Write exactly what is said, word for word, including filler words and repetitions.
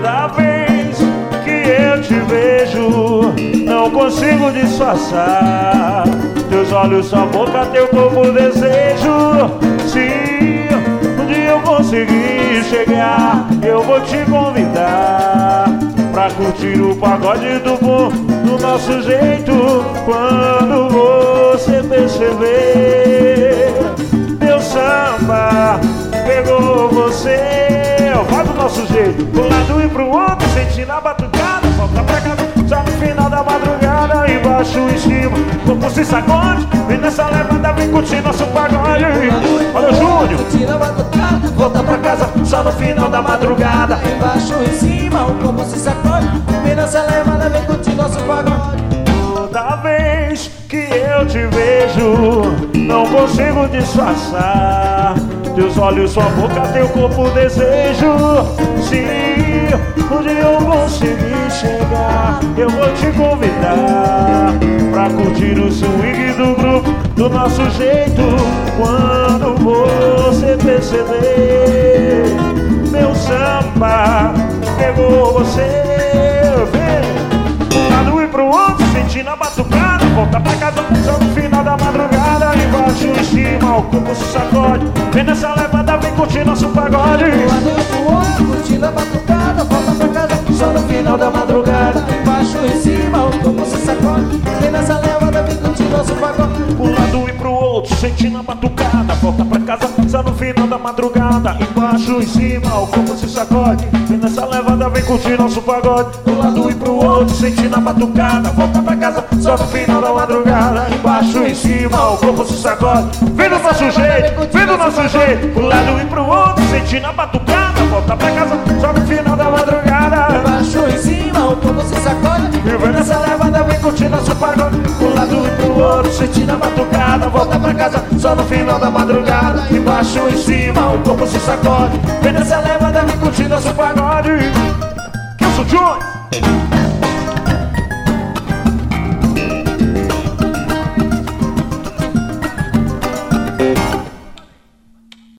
Toda vez que eu te vejo, não consigo disfarçar. Teus olhos, sua boca, teu corpo, desejo. Se um dia eu conseguir chegar, eu vou te convidar pra curtir o pagode do bom, do nosso jeito. Quando você perceber, meu samba pegou você. Vai do nosso jeito, pro lado e pro outro, sentindo a batucada. Volta pra casa, só no final da madrugada. Embaixo e em cima, o corpo se sacode. Vem nessa levada, vem curtir nosso pagode. Olha o Júnior, curtindo a batucada. volta pra casa, só no final da madrugada. Embaixo e em cima, o corpo se sacode. Vem nessa levada, vem curtir nosso pagode. Toda vez que eu te vejo, não consigo disfarçar. Teus olhos, sua boca, teu corpo, desejo. Se um dia eu conseguir chegar, eu vou te convidar pra curtir o swing do grupo, do nosso jeito. Quando você perceber, meu samba pegou você. Vem, um lado e pro outro, sentindo a batucada. Volta pra casa, só no final da madrugada. Embaixo e em cima, o corpo se sacode. Vem nessa levada, vem curtir nosso pagode. Um lado e pro outro, curtindo a batucada. Volta pra casa, só no final da madrugada. Embaixo e em cima, o corpo se sacode. Vem nessa levada, vem curtir nosso pagode. Um lado e pro outro, sentindo a batucada. Volta pra casa, só no final da madrugada. Embaixo e em cima, o corpo se sacode. Vem nessa levada, vem curtir nosso pagode. Um lado e pro outro, sentindo a batucada. Volta pra casa, só no final da madrugada. Embaixo e em cima, o corpo se sacode. Vem do nosso jeito, vem do nosso jeito. Um lado e pro outro, sentindo a batucada. Volta pra casa, só no final da madrugada. Embaixo e em cima, o corpo se sacode. E vem nessa levada, vem curtir nosso pagode. Um lado e pro outro, sentindo a batucada. Volta pra casa, só no final da madrugada. Embaixo e em cima, o corpo se sacode. Vem nessa levada, vem curtir nosso pagode. Que eu sou Johnny.